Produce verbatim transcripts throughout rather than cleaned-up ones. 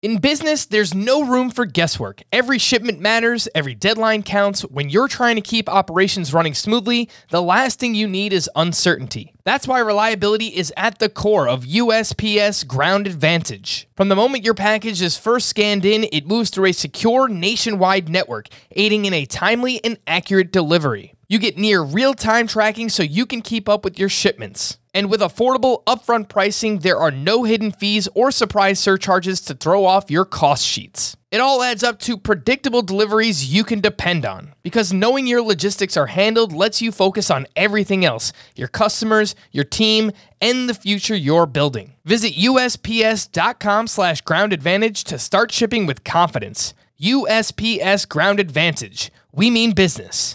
In business, there's no room for guesswork. Every shipment matters, every deadline counts. When you're trying to keep operations running smoothly, the last thing you need is uncertainty. That's why reliability is at the core of U S P S Ground Advantage. From the moment your package is first scanned in, it moves through a secure nationwide network, aiding in a timely and accurate delivery. You get near real-time tracking so you can keep up with your shipments. And with affordable upfront pricing, there are no hidden fees or surprise surcharges to throw off your cost sheets. It all adds up to predictable deliveries you can depend on. Because knowing your logistics are handled lets you focus on everything else, your customers, your team, and the future you're building. Visit U S P S dot com slash ground advantage to start shipping with confidence. U S P S Ground Advantage. We mean business.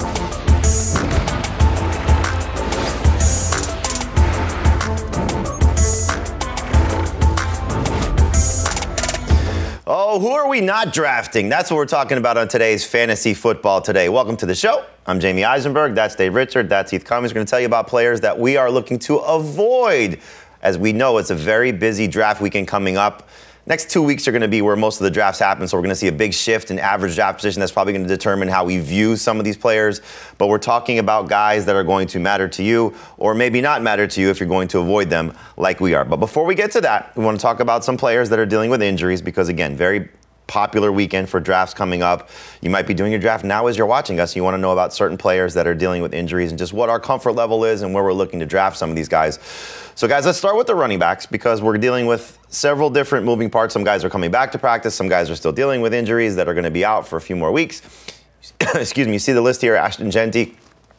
Oh, who are we not drafting? That's what we're talking about on today's Fantasy Football Today. Welcome to the show. I'm Jamie Eisenberg. That's Dave Richard. That's Heath Cummings. We're going to tell you about players that we are looking to avoid. As we know, it's a very busy draft weekend coming up. Next two weeks are going to be where most of the drafts happen, so we're going to see a big shift in average draft position. That's probably going to determine how we view some of these players. But we're talking about guys that are going to matter to you, or maybe not matter to you if you're going to avoid them like we are. But before we get to that, we want to talk about some players that are dealing with injuries because, again, very popular weekend for drafts coming up. You might be doing your draft now as you're watching us. You want to know about certain players that are dealing with injuries and just what our comfort level is and where we're looking to draft some of these guys. So, guys, let's start with the running backs because we're dealing with several different moving parts. Some guys are coming back to practice. Some guys are still dealing with injuries that are going to be out for a few more weeks. Excuse me. You see the list here. Ashton Jeanty,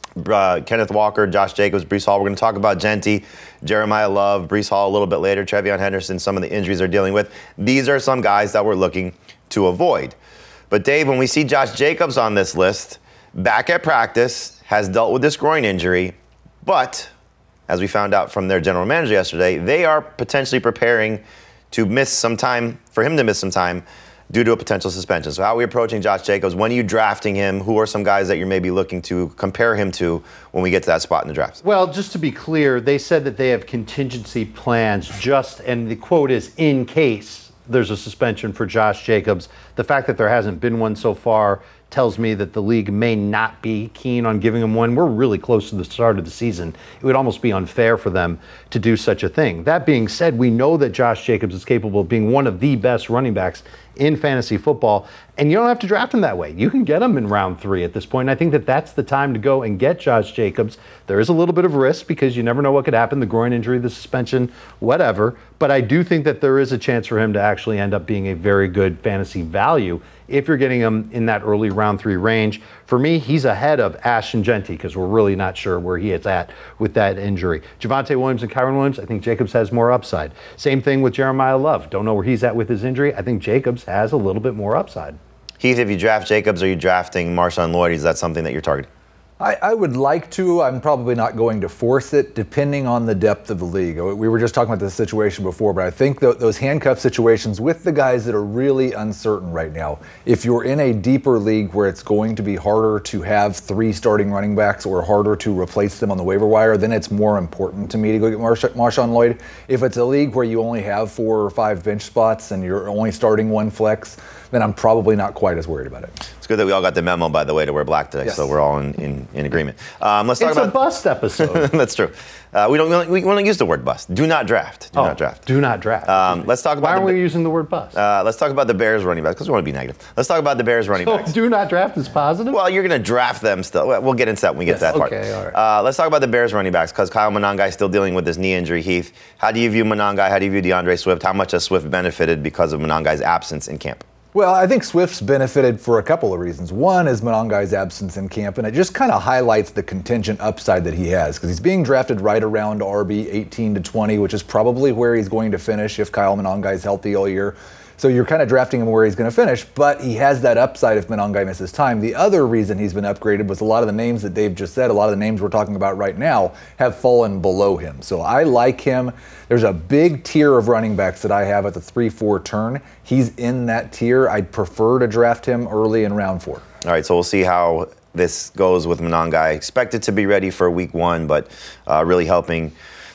uh, Kenneth Walker, Josh Jacobs, Breece Hall. We're going to talk about Jeanty, Jeremiah Love, Breece Hall a little bit later, Trevion Henderson, some of the injuries they're dealing with. These are some guys that we're looking to avoid. But Dave, when we see Josh Jacobs on this list, back at practice, has dealt with this groin injury, but as we found out from their general manager yesterday, they are potentially preparing to miss some time, for him to miss some time due to a potential suspension. So how are we approaching Josh Jacobs? When are you drafting him? Who are some guys that you're maybe looking to compare him to when we get to that spot in the draft? Well, just to be clear, they said that they have contingency plans just, and the quote is, in case there's a suspension for Josh Jacobs. The fact that there hasn't been one so far tells me that the league may not be keen on giving him one. We're really close to the start of the season. It would almost be unfair for them to do such a thing. That being said, we know that Josh Jacobs is capable of being one of the best running backs in fantasy football, and you don't have to draft him that way. You can get him in round three at this point. And I think that that's the time to go and get Josh Jacobs. There is a little bit of risk because you never know what could happen, the groin injury, the suspension, whatever. But I do think that there is a chance for him to actually end up being a very good fantasy value if you're getting him in that early round three range. For me, he's ahead of Ashton Jeanty because we're really not sure where he is at with that injury. Javonte Williams and Kyron Williams, I think Jacobs has more upside. Same thing with Jeremiah Love. Don't know where he's at with his injury. I think Jacobs has a little bit more upside. Heath, if you draft Jacobs, are you drafting Marshawn Lloyd? Is that something that you're targeting? I, I would like to. I'm probably not going to force it, depending on the depth of the league. We were just talking about this situation before, but I think th- those handcuff situations with the guys that are really uncertain right now, if you're in a deeper league where it's going to be harder to have three starting running backs or harder to replace them on the waiver wire, then it's more important to me to go get Marsh- Marshawn Lloyd. If it's a league where you only have four or five bench spots and you're only starting one flex, then I'm probably not quite as worried about it. It's good that we all got the memo, by the way, to wear black today, yes. So we're all in, in, in agreement. Um, let's talk it's about a bust episode. That's true. Uh, we don't we want to use the word bust. Do not draft. Do oh, not draft. Do not draft. Um, let's talk about. Why aren't the, we using the word bust? Uh, let's talk about the Bears running backs because we want to be negative. Let's talk about the Bears running so backs. Do not draft is positive? Well, you're going to draft them still. We'll get into that when we get yes, to that part. Okay, all right. Uh, let's talk about the Bears running backs because Kyle Monangai is still dealing with his knee injury. Heath, how do you view Monangai? How do you view DeAndre Swift? How much has Swift benefited because of Monangai's absence in camp? Well, I think Swift's benefited for a couple of reasons. One is Monangai's absence in camp, and it just kind of highlights the contingent upside that he has because he's being drafted right around R B eighteen to twenty, which is probably where he's going to finish if Kyle Monangai's healthy all year. So you're kind of drafting him where he's going to finish, but he has that upside if Monangai misses time. The other reason he's been upgraded was a lot of the names that Dave just said, a lot of the names we're talking about right now have fallen below him. So I like him. There's a big tier of running backs that I have at the three four turn. He's in that tier. I'd prefer to draft him early in round four. All right, so we'll see how this goes with Monangai. Expected to be ready for week one, but uh, really helping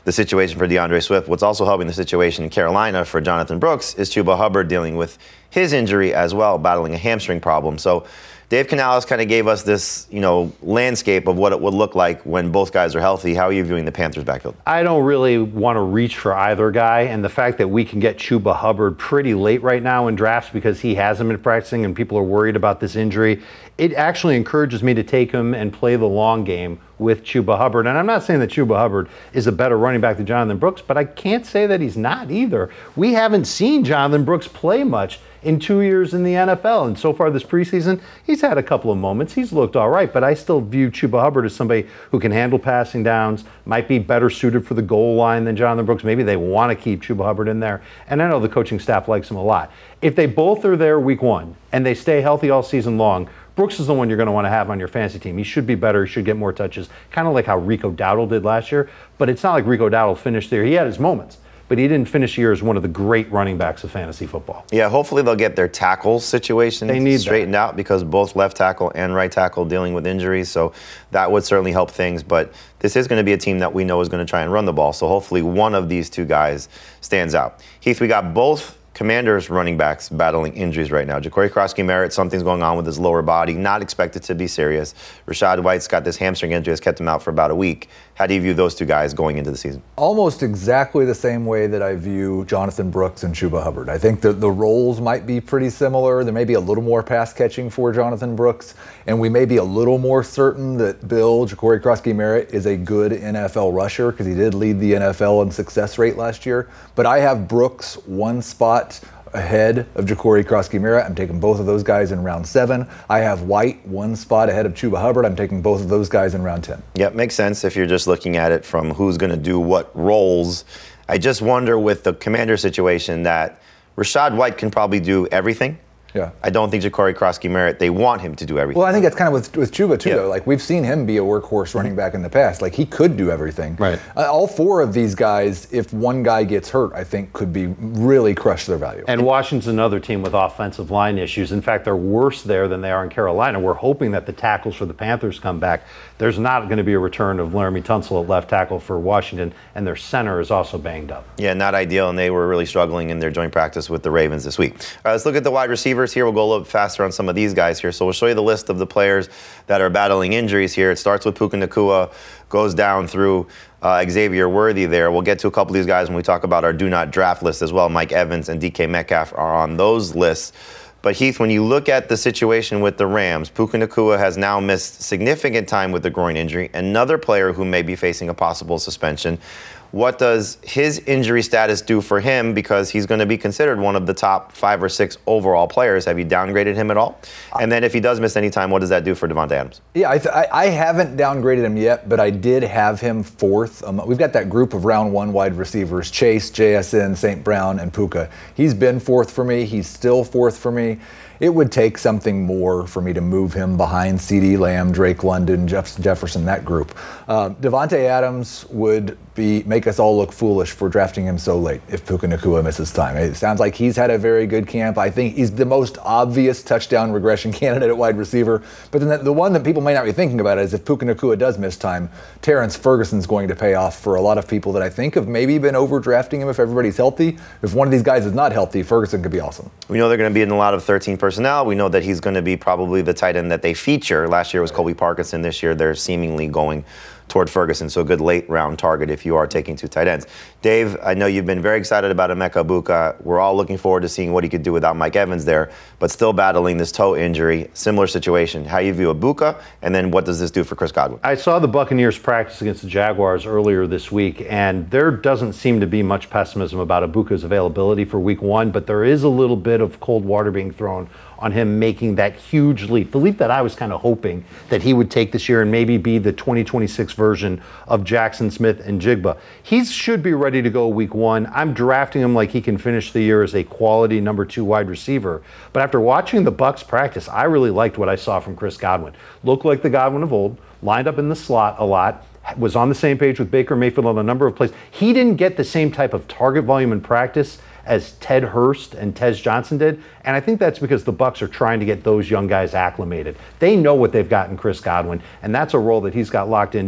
the situation for DeAndre Swift. What's also helping the situation in Carolina for Jonathan Brooks is Chuba Hubbard dealing with his injury as well, battling a hamstring problem. So Dave Canales kind of gave us this, you know, landscape of what it would look like when both guys are healthy. How are you viewing the Panthers backfield? I don't really want to reach for either guy, and the fact that we can get Chuba Hubbard pretty late right now in drafts because he hasn't been practicing and people are worried about this injury, it actually encourages me to take him and play the long game with Chuba Hubbard. And I'm not saying that Chuba Hubbard is a better running back than Jonathan Brooks, but I can't say that he's not either. We haven't seen Jonathan Brooks play much in two years in the N F L. And so far this preseason, he's had a couple of moments. He's looked all right, but I still view Chuba Hubbard as somebody who can handle passing downs, might be better suited for the goal line than Jonathan Brooks. Maybe they want to keep Chuba Hubbard in there. And I know the coaching staff likes him a lot. If they both are there week one and they stay healthy all season long, Brooks is the one you're going to want to have on your fantasy team. He should be better. He should get more touches, kind of like how Rico Dowdle did last year. But it's not like Rico Dowdle finished there. He had his moments, but he didn't finish the year as one of the great running backs of fantasy football. Yeah, hopefully they'll get their tackle situation They need straightened that. out because both left tackle and right tackle dealing with injuries. So that would certainly help things. But this is going to be a team that we know is going to try and run the ball. So hopefully one of these two guys stands out. Heath, we got both Commanders running backs battling injuries right now. Ja'Cory Krosky-Merritt, something's going on with his lower body, not expected to be serious. Rachaad White's got this hamstring injury that's kept him out for about a week. How do you view those two guys going into the season? Almost exactly the same way that I view Jonathan Brooks and Chuba Hubbard. I think that the roles might be pretty similar. There may be a little more pass catching for Jonathan Brooks, and we may be a little more certain that Bill, Ja'Cory Krosky-Merritt, is a good N F L rusher because he did lead the N F L in success rate last year. But I have Brooks one spot ahead of Ja'Cory Krosky-Merritt. I'm taking both of those guys in round seven. I have White one spot ahead of Chuba Hubbard. I'm taking both of those guys in round ten. Yep, makes sense if you're just looking at it from who's going to do what roles. I just wonder with the Commander situation that Rachaad White can probably do everything. Yeah. I don't think Ja'Cory Krosky-Merritt, they want him to do everything. Well, I think that's kind of with, with Chuba, too, Yeah. though. Like, we've seen him be a workhorse running back in the past. Like, he could do everything. Right. Uh, all four of these guys, if one guy gets hurt, I think could be really crush their value. And Washington's another team with offensive line issues. In fact, they're worse there than they are in Carolina. We're hoping that the tackles for the Panthers come back. There's not going to be a return of Laramie Tunsil at left tackle for Washington, and their center is also banged up. Yeah, not ideal, and they were really struggling in their joint practice with the Ravens this week. All right, let's look at the wide receivers here. We'll go a little bit faster on some of these guys here. So we'll show you the list of the players that are battling injuries here. It starts with Puka Nacua, goes down through uh, Xavier Worthy there. We'll get to a couple of these guys when we talk about our do not draft list as well. Mike Evans and D K Metcalf are on those lists. But Heath, when you look at the situation with the Rams, Puka Nacua has now missed significant time with the groin injury. Another player who may be facing a possible suspension. What does his injury status do for him? Because he's going to be considered one of the top five or six overall players. Have you downgraded him at all? And then if he does miss any time, what does that do for Devontae Adams? Yeah, I, th- I, I haven't downgraded him yet, but I did have him fourth. Um, we've got that group of round one wide receivers, Chase, J S N, Saint Brown, and Puka. He's been fourth for me. He's still fourth for me. It would take something more for me to move him behind CeeDee Lamb, Drake London, Jeff Jefferson, that group. Uh, Devontae Adams would be make us all look foolish for drafting him so late if Puka Nacua misses time. It sounds like he's had a very good camp. I think he's the most obvious touchdown regression candidate at wide receiver. But then the, the one that people may not be thinking about is if Puka Nacua does miss time, Terrence Ferguson's going to pay off for a lot of people that I think have maybe been overdrafting him if everybody's healthy. If one of these guys is not healthy, Ferguson could be awesome. We know they're going to be in a lot of thirteen personnel. We know that he's going to be probably the tight end that they feature. Last year was Colby Parkinson. This year they're seemingly going toward Ferguson. So a good late round target if you are taking two tight ends. Dave, I know you've been very excited about Emeka Egbuka. We're all looking forward to seeing what he could do without Mike Evans there, but still battling this toe injury. Similar situation. How you view Egbuka, and then what does this do for Chris Godwin? I saw the Buccaneers practice against the Jaguars earlier this week, and there doesn't seem to be much pessimism about Egbuka's availability for week one, but there is a little bit of cold water being thrown on him making that huge leap. The leap that I was kind of hoping that he would take this year and maybe be the twenty twenty-six version of Jackson Smith and Jigba. He should be ready to go week one. I'm drafting him like he can finish the year as a quality number two wide receiver. But after watching the Bucs practice, I really liked what I saw from Chris Godwin. Looked like the Godwin of old, lined up in the slot a lot, was on the same page with Baker Mayfield on a number of plays. He didn't get the same type of target volume in practice as Ted Hurst and Tez Johnson did, and I think that's because the Bucs are trying to get those young guys acclimated. They know what they've got in Chris Godwin, and that's a role that he's got locked into.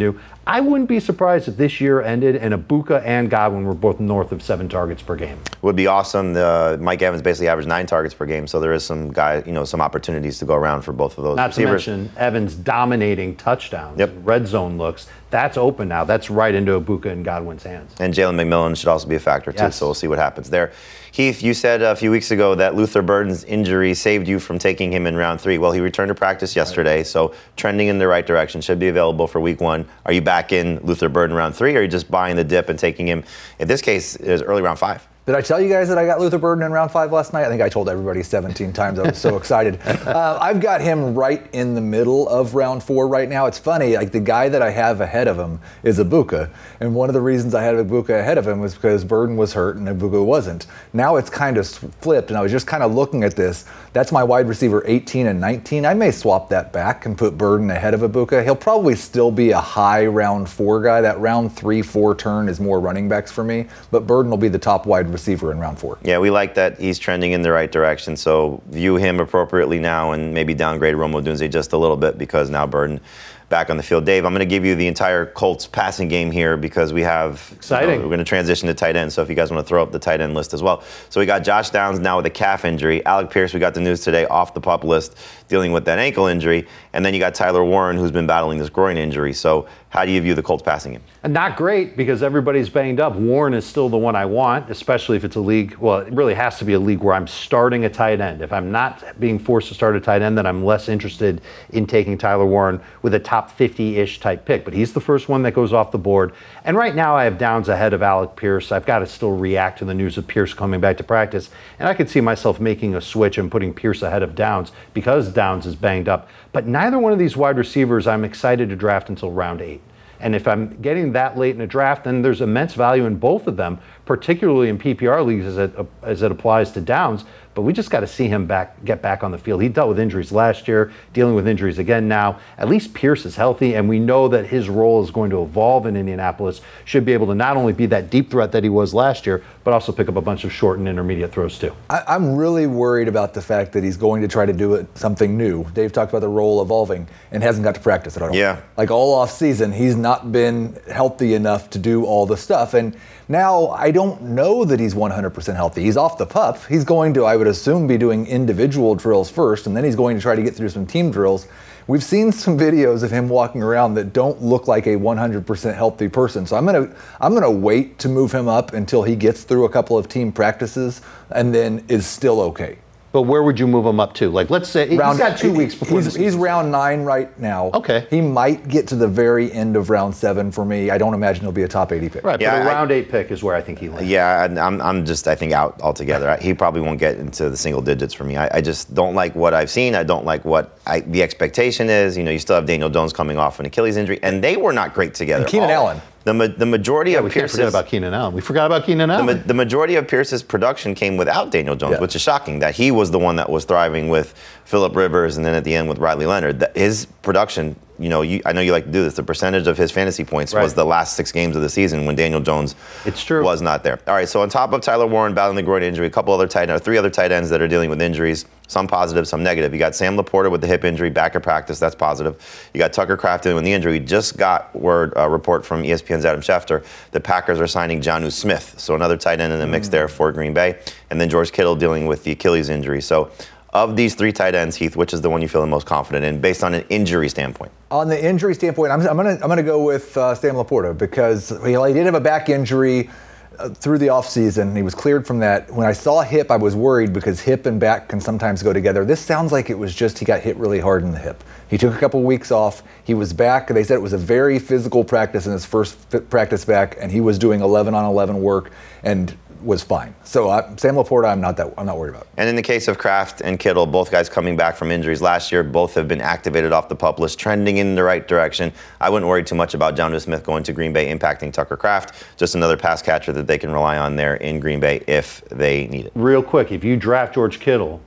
I wouldn't be surprised if this year ended and Ibuka and Godwin were both north of seven targets per game. Would be awesome. The, Mike Evans basically averaged nine targets per game, so there is some guy, you know, some opportunities to go around for both of those Not receivers. to mention Evans dominating touchdowns, Yep. red zone looks. That's open now. That's right into Ibuka and Godwin's hands. And Jalen McMillan should also be a factor too, Yes. so we'll see what happens there. Heath, you said a few weeks ago that Luther Burden's injury saved you from taking him in round three. Well, he returned to practice yesterday, so trending in the right direction, should be available for week one. Are you back in Luther Burden round three, or are you just buying the dip and taking him, in this case, is early round five? Did I tell you guys that I got Luther Burden in round five last night? I think I told everybody seventeen times. I was so excited. Uh, I've got him right in the middle of round four right now. It's funny, like the guy that I have ahead of him is Ibuka. And one of the reasons I had Ibuka ahead of him was because Burden was hurt and Ibuka wasn't. Now it's kind of flipped, and I was just kind of looking at this. That's my wide receiver eighteen and nineteen. I may swap that back and put Burden ahead of Ibuka. He'll probably still be a high round four guy. That round three, four turn is more running backs for me. But Burden will be the top wide receiver in round four. Yeah, we like that he's trending in the right direction, so view him appropriately now and maybe downgrade Romo Dunze just a little bit because now Burden back on the field. Dave, I'm going to give you the entire Colts passing game here because we have Exciting. You know, we're going to transition to tight end, so if you guys want to throw up the tight end list as well. So we got Josh Downs now with a calf injury. Alec Pierce, we got the news today, off the PUP list, dealing with that ankle injury. And then you got Tyler Warren, who's been battling this groin injury. So how do you view the Colts passing game? And not great because everybody's banged up. Warren is still the one I want, especially if it's a league. Well, it really has to be a league where I'm starting a tight end. If I'm not being forced to start a tight end, then I'm less interested in taking Tyler Warren with a top fifty-ish type pick. But he's the first one that goes off the board. And right now I have Downs ahead of Alec Pierce. I've got to still react to the news of Pierce coming back to practice. And I could see myself making a switch and putting Pierce ahead of Downs because Downs is banged up. But neither one of these wide receivers I'm excited to draft until round eight. And if I'm getting that late in a draft, then there's immense value in both of them, particularly in P P R leagues as it, as it applies to Downs. But we just got to see him back, get back on the field. He dealt with injuries last year, dealing with injuries again now. At least Pierce is healthy, and we know that his role is going to evolve in Indianapolis. Should be able to not only be that deep threat that he was last year, but also pick up a bunch of short and intermediate throws too. I, I'm really worried about the fact that he's going to try to do it something new. Dave talked about the role evolving and hasn't got to practice at all. Yeah. Like all off season, he's not been healthy enough to do all the stuff. And now I don't know that he's one hundred percent healthy. He's off the pup. He's going to, I would assume, be doing individual drills first, and then he's going to try to get through some team drills. We've seen some videos of him walking around that don't look like a one hundred percent healthy person. So I'm gonna I'm gonna wait to move him up until he gets through a couple of team practices and then is still okay. But where would you move him up to? Like, let's say Round, he's got two weeks before he's, the he's season. round nine right now. Okay. He might get to the very end of round seven for me. I don't imagine he'll be a top eighty pick. Right, Yeah, but a I- round eight pick is where I think he lands. Yeah, and I'm, I'm just, I think, out altogether. He probably won't get into the single digits for me. I, I just don't like what I've seen. I don't like what I, the expectation is. You know, you still have Daniel Jones coming off an Achilles injury, and they were not great together. And Keenan All- Allen. The, ma- the majority Yeah, of we can't Pierce's forget about Keenan Allen. We forgot about Keenan the, Allen. ma- the majority of Pierce's production came without Daniel Jones, Yeah. which is shocking. That he was the one that was thriving with Phillip Rivers, and then at the end with Riley Leonard. That his production, you know, you, I know you like to do this. The percentage of his fantasy points Right. was the last six games of the season when Daniel Jones It's true. was not there. All right, so on top of Tyler Warren battling the groin injury, a couple other tight or three other tight ends that are dealing with injuries. Some positive, some negative. You got Sam Laporta with the hip injury, back at practice. That's positive. You got Tucker Kraft in with the injury. Just got word uh, report from E S P N's Adam Schefter. The Packers are signing Jonnu Smith, so another tight end in the mix there for Green Bay. And then George Kittle dealing with the Achilles injury. So of these three tight ends, Heath, which is the one you feel the most confident in based on an injury standpoint? On the injury standpoint, I'm, I'm gonna I'm gonna go with uh, Sam Laporta because he, he did have a back injury uh, through the offseason. He was cleared from that. When I saw hip, I was worried because hip and back can sometimes go together. This sounds like it was just he got hit really hard in the hip. He took a couple weeks off. He was back. They said it was a very physical practice in his first f- practice back, and he was doing eleven on eleven work and was fine. So uh, Sam Laporta, I'm not that I'm not worried about. And in the case of Kraft and Kittle, both guys coming back from injuries last year, both have been activated off the PUP list, trending in the right direction. I wouldn't worry too much about Jonnu Smith going to Green Bay, impacting Tucker Kraft. Just another pass catcher that they can rely on there in Green Bay if they need it. Real quick, if you draft George Kittle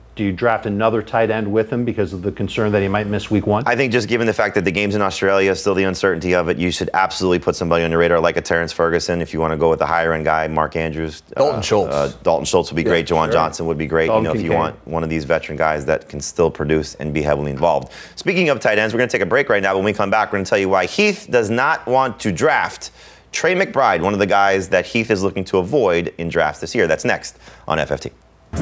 Do you draft another tight end with him because of the concern that he might miss week one? I think just given the fact that the game's in Australia, still the uncertainty of it, you should absolutely put somebody on your radar like a Terrence Ferguson. If you want to go with the higher end guy, Mark Andrews. Dalton uh, Schultz. Uh, Dalton Schultz would be Yeah, great. Jawan sure. Johnson would be great. Dalton you know, if you Kincaid. want one of these veteran guys that can still produce and be heavily involved. Speaking of tight ends, we're going to take a break right now. When we come back, we're going to tell you why Heath does not want to draft Trey McBride, one of the guys that Heath is looking to avoid in drafts this year. That's next on F F T.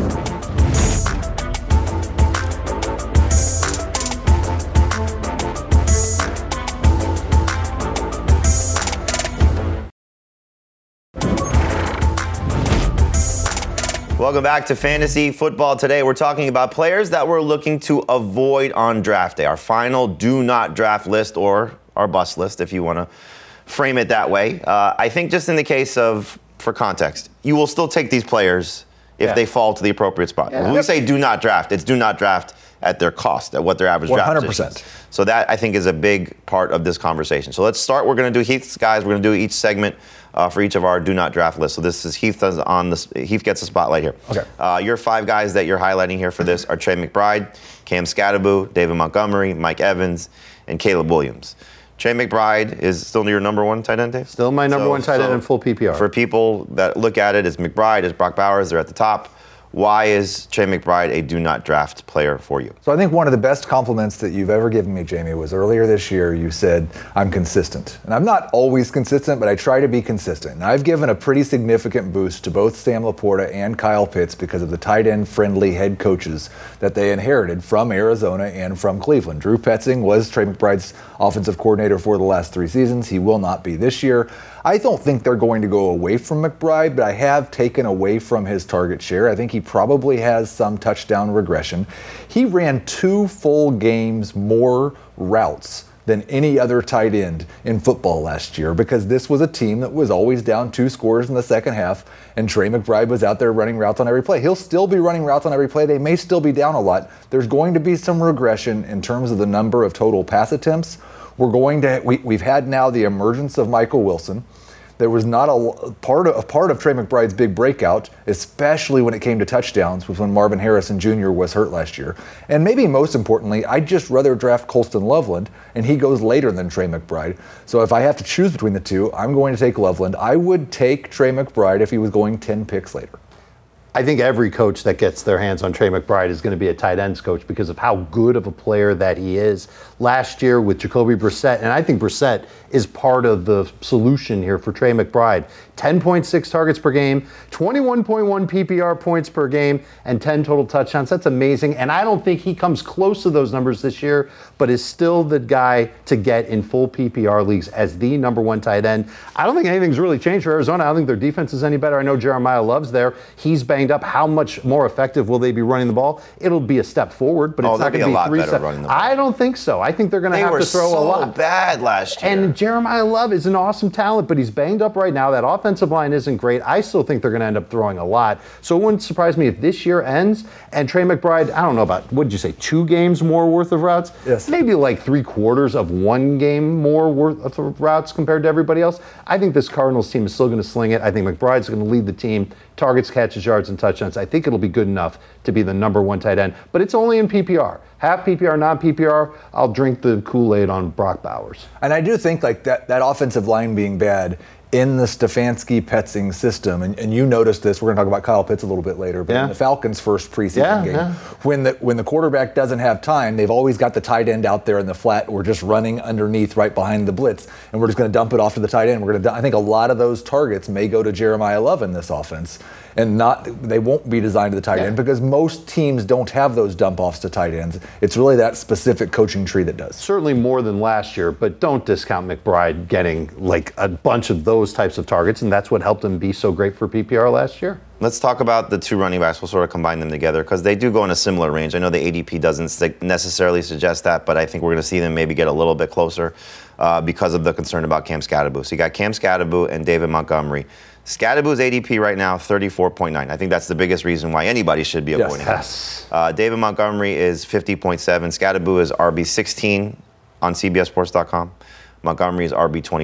Welcome back to Fantasy Football Today. We're talking about players that we're looking to avoid on draft day. Our final do not draft list, or our bust list, if you want to frame it that way. Uh, I think just in the case of, for context, you will still take these players if Yeah. they fall to the appropriate spot. Yeah. When we say do not draft, it's do not draft at their cost, at what their average one draft hundred position percent. is. So that, I think, is a big part of this conversation. So let's start. We're going to do Heath's guys. We're going to do each segment uh, for each of our do not draft lists. So this is Heath does on the Heath gets the spotlight here. Okay. Uh, your five guys that you're highlighting here for this are Trey McBride, Cam Scatterbo, David Montgomery, Mike Evans, and Caleb Williams. Trey McBride is still your number one tight end, Dave? Still my number So- one tight end so in full P P R. For people that look at it as McBride, as Brock Bowers, they're at the top. Why is Trey McBride a do not draft player for you? So I think one of the best compliments that you've ever given me, Jamie, was earlier this year you said, I'm consistent. And I'm not always consistent, but I try to be consistent. And I've given a pretty significant boost to both Sam Laporta and Kyle Pitts because of the tight end friendly head coaches that they inherited from Arizona and from Cleveland. Drew Petzing was Trey McBride's offensive coordinator for the last three seasons. He will not be this year. I don't think they're going to go away from McBride, but I have taken away from his target share. I think he probably has some touchdown regression. He ran two full games more routes than any other tight end in football last year because this was a team that was always down two scores in the second half, and Trey McBride was out there running routes on every play. He'll still be running routes on every play. They may still be down a lot. There's going to be some regression in terms of the number of total pass attempts. We're going to, we, we've had now the emergence of Michael Wilson. There was not a part of, a part of Trey McBride's big breakout, especially when it came to touchdowns, was when Marvin Harrison Junior was hurt last year. And maybe most importantly, I'd just rather draft Colston Loveland, and he goes later than Trey McBride. So if I have to choose between the two, I'm going to take Loveland. I would take Trey McBride if he was going ten picks later. I think every coach that gets their hands on Trey McBride is going to be a tight ends coach because of how good of a player that he is. Last year with Jacoby Brissett, and I think Brissett is part of the solution here for Trey McBride. ten point six targets per game, twenty-one point one P P R points per game, and ten total touchdowns. That's amazing. And I don't think he comes close to those numbers this year, but is still the guy to get in full P P R leagues as the number one tight end. I don't think anything's really changed for Arizona. I don't think their defense is any better. I know Jeremiah Love's there. He's banged up. How much more effective will they be running the ball? It'll be a step forward, but Oh, it's not they'll going be to a be lot three better steps. running the ball. I don't think so. I think they're going to They have were to throw so a lot. bad last year. And Jeremiah Love is an awesome talent, but he's banged up right now. That offensive line isn't great. I still think they're going to end up throwing a lot. So it wouldn't surprise me if this year ends and Trey McBride, I don't know about, what did you say, two games more worth of routes? Yes. Maybe like three quarters of one game more worth of routes compared to everybody else. I think this Cardinals team is still going to sling it. I think McBride's going to lead the team. Targets, catches, yards, and touchdowns. I think it'll be good enough to be the number one tight end. But it's only in P P R. Half P P R, non-P P R, I'll drink the Kool-Aid on Brock Bowers. And I do think like that, that offensive line being bad in the Stefanski-Petzing system, and, and you noticed this, we're going to talk about Kyle Pitts a little bit later, but Yeah. in the Falcons' first preseason Yeah, game, yeah. when the when the quarterback doesn't have time, they've always got the tight end out there in the flat. We're just running underneath right behind the blitz, and we're just going to dump it off to the tight end. We're going to. I think a lot of those targets may go to Jeremiah Love in this offense, and not they won't be designed to the tight Yeah. end because most teams don't have those dump offs to tight ends. It's really that specific coaching tree that does. Certainly more than last year, but don't discount McBride getting like a bunch of those types of targets, and that's what helped him be so great for P P R last year. Let's talk about the two running backs. We'll sort of combine them together because they do go in a similar range. I know the A D P doesn't st- necessarily suggest that, but I think we're going to see them maybe get a little bit closer uh, because of the concern about Cam Scatterbo. So you got Cam Scatterbo and David Montgomery. Scatterbo's A D P right now, thirty-four point nine. I think that's the biggest reason why anybody should be avoiding him. Yes. Uh, David Montgomery is fifty point seven. Scatterbo is R B sixteen on C B S Sports dot com. Montgomery is R B twenty-two.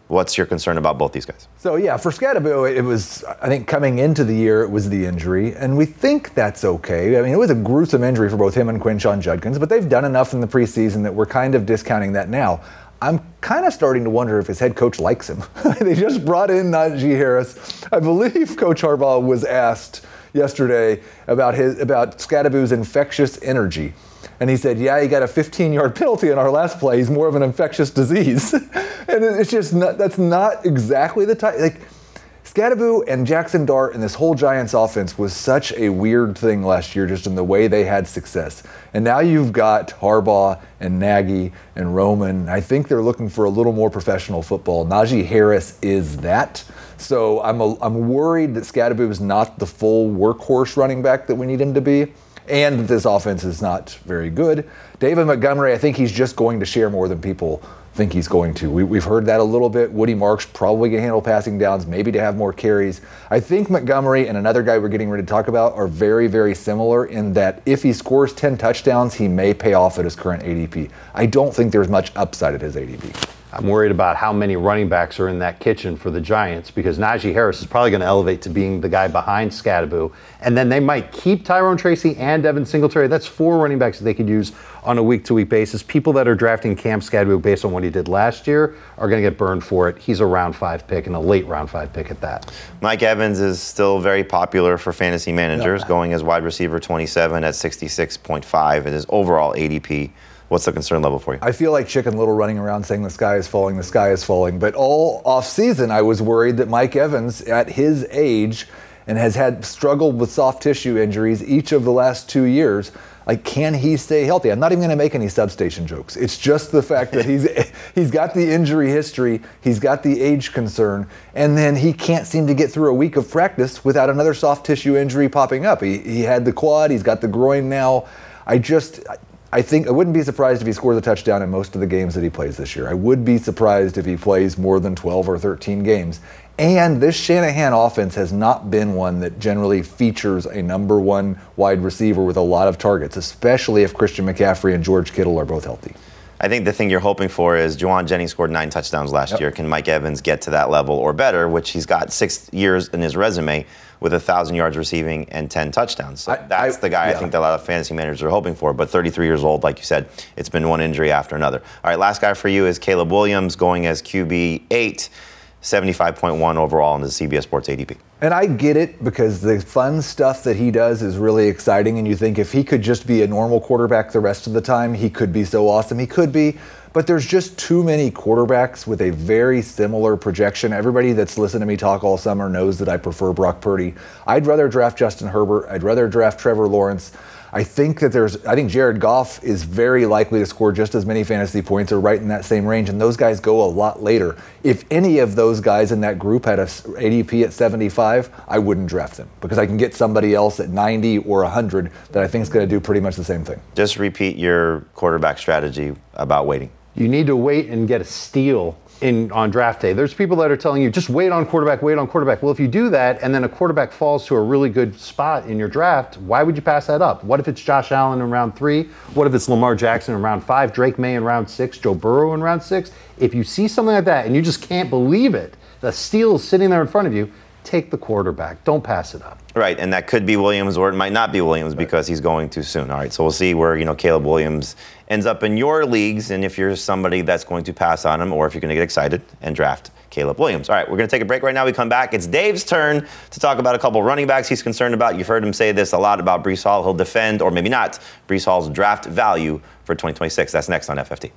What's your concern about both these guys? So yeah, for Scadaboo, it was, I think coming into the year, it was the injury, and we think that's okay. I mean, it was a gruesome injury for both him and Quinshon Judkins, but they've done enough in the preseason that we're kind of discounting that now. I'm kind of starting to wonder if his head coach likes him. They just brought in Najee Harris. I believe Coach Harbaugh was asked yesterday about his about Scadaboo's infectious energy. And he said, yeah, he got a fifteen-yard penalty in our last play. He's more of an infectious disease. And it's just not, that's not exactly the type. Like, Scadaboo and Jackson Dart and this whole Giants offense was such a weird thing last year, just in the way they had success. And now you've got Harbaugh and Nagy and Roman. I think they're looking for a little more professional football. Najee Harris is that. So I'm a, I'm worried that Scadaboo is not the full workhorse running back that we need him to be, and that this offense is not very good. David Montgomery, I think he's just going to share more than people think he's going to. We, we've heard that a little bit. Woody Marks probably going to handle passing downs, maybe to have more carries. I think Montgomery and another guy we're getting ready to talk about are very, very similar in that if he scores ten touchdowns, he may pay off at his current A D P. I don't think there's much upside at his A D P. I'm worried about how many running backs are in that kitchen for the Giants, because Najee Harris is probably going to elevate to being the guy behind Scadaboo. And then they might keep Tyrone Tracy and Devin Singletary. That's four running backs that they could use on a week-to-week basis. People that are drafting Cam Scadaboo based on what he did last year are going to get burned for it. He's a round five pick and a late round five pick at that. Mike Evans is still very popular for fantasy managers, no. going as wide receiver twenty-seven at sixty-six point five at his overall A D P. What's the concern level for you? I feel like Chicken Little running around saying the sky is falling, the sky is falling. But all offseason, I was worried that Mike Evans, at his age, and has had struggled with soft tissue injuries each of the last two years, like, can he stay healthy? I'm not even going to make any substation jokes. It's just the fact that he's he's got the injury history, he's got the age concern, and then he can't seem to get through a week of practice without another soft tissue injury popping up. He he had the quad, he's got the groin now. I just... I think I wouldn't be surprised if he scores a touchdown in most of the games that he plays this year. I would be surprised if he plays more than twelve or thirteen games. And this Shanahan offense has not been one that generally features a number one wide receiver with a lot of targets, especially if Christian McCaffrey and George Kittle are both healthy. I think the thing you're hoping for is Juwan Jennings scored nine touchdowns last yep. year. Can Mike Evans get to that level or better, which he's got six years in his resume with one thousand yards receiving and ten touchdowns. So I, that's I, the guy yeah. I think that a lot of fantasy managers are hoping for. But thirty-three years old, like you said, it's been one injury after another. All right, last guy for you is Caleb Williams, going as Q B eight, seventy-five point one overall in the C B S Sports A D P. And I get it, because the fun stuff that he does is really exciting, and you think if he could just be a normal quarterback the rest of the time, he could be so awesome. He could be, but there's just too many quarterbacks with a very similar projection. Everybody that's listened to me talk all summer knows that I prefer Brock Purdy. I'd rather draft Justin Herbert. I'd rather draft Trevor Lawrence. I think that there's, I think Jared Goff is very likely to score just as many fantasy points or right in that same range, and those guys go a lot later. If any of those guys in that group had a A D P at seventy-five, I wouldn't draft them, because I can get somebody else at ninety or one hundred that I think is going to do pretty much the same thing. Just repeat your quarterback strategy about waiting. You need to wait and get a steal in on draft day. There's people that are telling you, just wait on quarterback, wait on quarterback. Well, if you do that and then a quarterback falls to a really good spot in your draft, why would you pass that up? What if it's Josh Allen in round three? What if it's Lamar Jackson in round five, Drake May in round six, Joe Burrow in round six? If you see something like that and you just can't believe it, the steal is sitting there in front of you, take the quarterback. Don't pass it up. Right, and that could be Williams, or it might not be Williams, right, because he's going too soon. All right, so we'll see where, you know, Caleb Williams ends up in your leagues, and if you're somebody that's going to pass on him, or if you're going to get excited and draft Caleb Williams. All right, we're going to take a break right now. We come back. It's Dave's turn to talk about a couple running backs he's concerned about. You've heard him say this a lot about Breece Hall. He'll defend, or maybe not, Breece Hall's draft value for twenty twenty-six. That's next on F F T.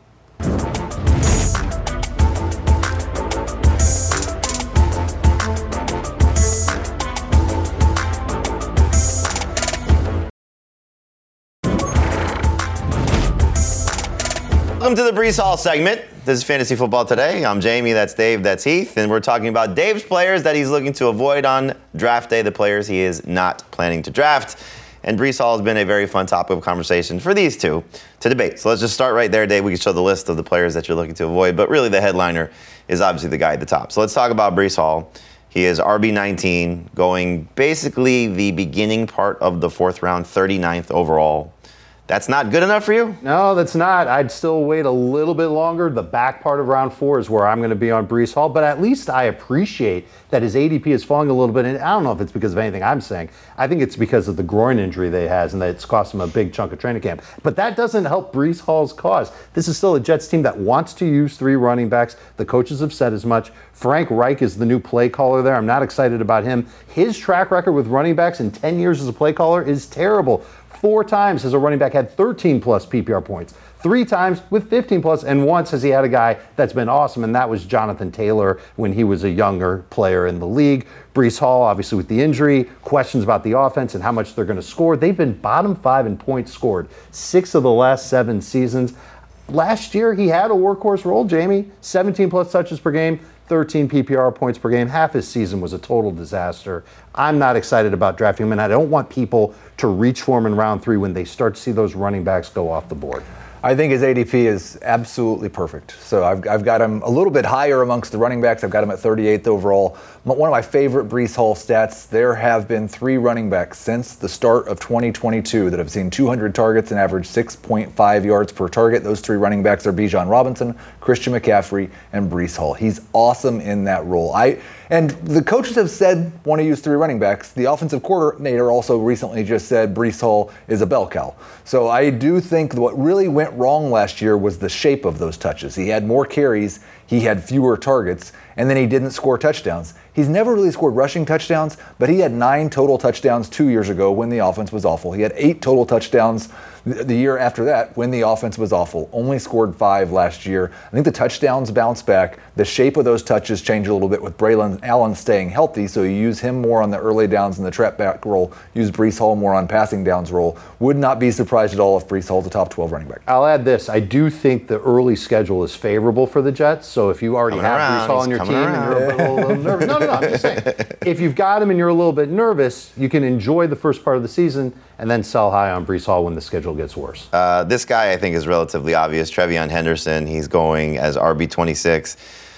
Welcome to the Breece Hall segment. This is Fantasy Football Today. I'm Jamie, that's Dave, that's Heath, and we're talking about Dave's players that he's looking to avoid on draft day, the players he is not planning to draft. And Breece Hall has been a very fun topic of conversation for these two to debate. So let's just start right there, Dave. We can show the list of the players that you're looking to avoid, but really the headliner is obviously the guy at the top. So let's talk about Breece Hall. He is R B nineteen, going basically the beginning part of the fourth round, thirty-ninth overall. That's not good enough for you? No, that's not. I'd still wait a little bit longer. The back part of round four is where I'm going to be on Breece Hall, but at least I appreciate that his A D P is falling a little bit. And I don't know if it's because of anything I'm saying. I think it's because of the groin injury that he has and that it's cost him a big chunk of training camp. But that doesn't help Breece Hall's cause. This is still a Jets team that wants to use three running backs. The coaches have said as much. Frank Reich is the new play caller there. I'm not excited about him. His track record with running backs in ten years as a play caller is terrible. Four times has a running back had thirteen plus P P R points. Three times with fifteen plus, and once has he had a guy that's been awesome, and that was Jonathan Taylor when he was a younger player in the league. Breece Hall, obviously with the injury, questions about the offense and how much they're going to score. They've been bottom five in points scored six of the last seven seasons. Last year, he had a workhorse role, Jamie. seventeen plus touches per game, thirteen P P R points per game. Half his season was a total disaster. I'm not excited about drafting him, and I don't want people to reach for him in round three when they start to see those running backs go off the board. I think his A D P is absolutely perfect. So I've, I've got him a little bit higher amongst the running backs. I've got him at thirty-eighth overall. One of my favorite Breece Hall stats, there have been three running backs since the start of twenty twenty-two that have seen two hundred targets and averaged six point five yards per target. Those three running backs are Bijan Robinson, Christian McCaffrey, and Breece Hall. He's awesome in that role. I And the coaches have said want to use three running backs. The offensive coordinator also recently just said Breece Hall is a bell cow. So I do think what really went wrong last year was the shape of those touches. He had more carries, he had fewer targets, and then he didn't score touchdowns. He's never really scored rushing touchdowns, but he had nine total touchdowns two years ago when the offense was awful. He had eight total touchdowns the year after that when the offense was awful. Only scored five last year. I think the touchdowns bounce back. The shape of those touches change a little bit with Braylon Allen staying healthy, so you use him more on the early downs in the trap back role, use Breece Hall more on passing downs role. Would not be surprised at all if Breece Hall's a top twelve running back. I'll add this. I do think the early schedule is favorable for the Jets, so if you already Coming have around, Breece Hall on your team around. and you're a little, little nervous. No, no, no, I'm just saying. If you've got him and you're a little bit nervous, you can enjoy the first part of the season and then sell high on Breece Hall when the schedule gets worse. Uh, this guy, I think, is relatively obvious. Trevion Henderson, he's going as R B twenty-six,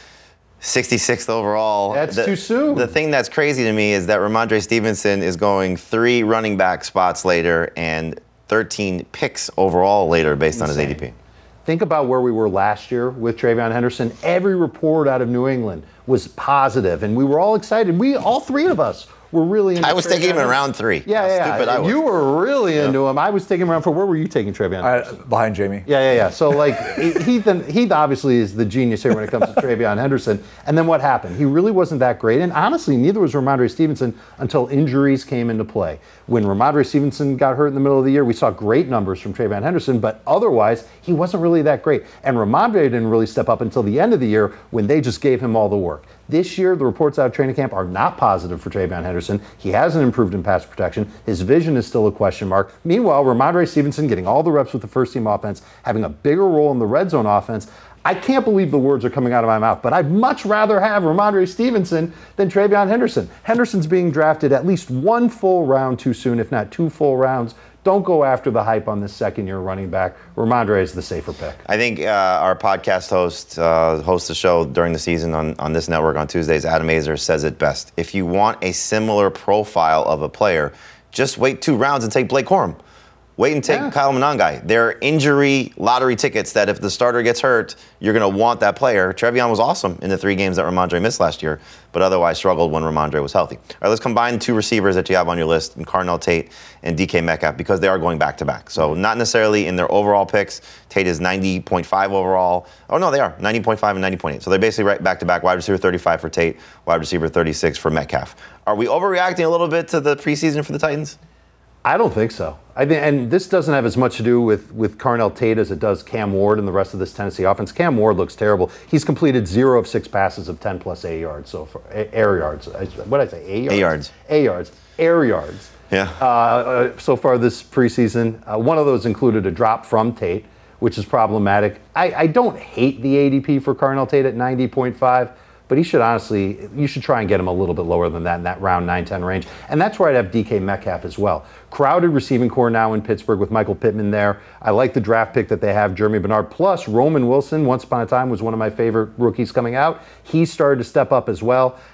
sixty-sixth overall. That's the, too soon. The thing that's crazy to me is that Ramondre Stevenson is going three running back spots later and thirteen picks overall later based Insane. on his A D P. Think about where we were last year with Trevion Henderson. Every report out of New England was positive, and we were all excited. We, all three of us, were really into I was Trevion taking him in Henderson. round three. Yeah, How yeah, stupid yeah. I was. You were really into him. I was taking him around for. Where were you taking Trevion? I, behind Jamie. Yeah, yeah, yeah. So, like, Heath, Heath obviously is the genius here when it comes to Trevion Henderson. And then what happened? He really wasn't that great. And honestly, neither was Ramondre Stevenson until injuries came into play. When Ramondre Stevenson got hurt in the middle of the year, we saw great numbers from Trevion Henderson, but otherwise, he wasn't really that great. And Ramondre didn't really step up until the end of the year when they just gave him all the work. This year, the reports out of training camp are not positive for Trevion Henderson. He hasn't improved in pass protection. His vision is still a question mark. Meanwhile, Ramondre Stevenson getting all the reps with the first team offense, having a bigger role in the red zone offense. I can't believe the words are coming out of my mouth, but I'd much rather have Ramondre Stevenson than Trevion Henderson. Henderson's being drafted at least one full round too soon, if not two full rounds. Don't go after the hype on this second-year running back. Ramondre is the safer pick. I think uh, our podcast host, uh, hosts the show during the season on, on this network on Tuesdays, Adam Azer, says it best. If you want a similar profile of a player, just wait two rounds and take Blake Corum. Wait and take Yeah. Kyle Monangai. They're injury lottery tickets that if the starter gets hurt, you're going to want that player. Trevion was awesome in the three games that Ramondre missed last year, but otherwise struggled when Ramondre was healthy. All right, let's combine the two receivers that you have on your list, Carnell Tate and D K Metcalf, because they are going back-to-back. So not necessarily in their overall picks. Tate is ninety point five overall. Oh, no, they are, ninety point five and ninety point eight. So they're basically right back-to-back, wide receiver thirty-five for Tate, wide receiver thirty-six for Metcalf. Are we overreacting a little bit to the preseason for the Titans? I don't think so. I think, and this doesn't have as much to do with, with Carnell Tate as it does Cam Ward and the rest of this Tennessee offense. Cam Ward looks terrible. He's completed zero of six passes of ten plus A yards so far. Air yards. What did I say? A yards? A yards. A yards. Air yards. Yeah. Uh, uh, so far this preseason. Uh, one of those included a drop from Tate, which is problematic. I, I don't hate the A D P for Carnell Tate at ninety point five. But he should honestly, you should try and get him a little bit lower than that in that round nine ten range. And that's where I'd have D K Metcalf as well. Crowded receiving core now in Pittsburgh with Michael Pittman there. I like the draft pick that they have, Jeremy Bernard. Plus, Roman Wilson, once upon a time, was one of my favorite rookies coming out. He started to step up as well.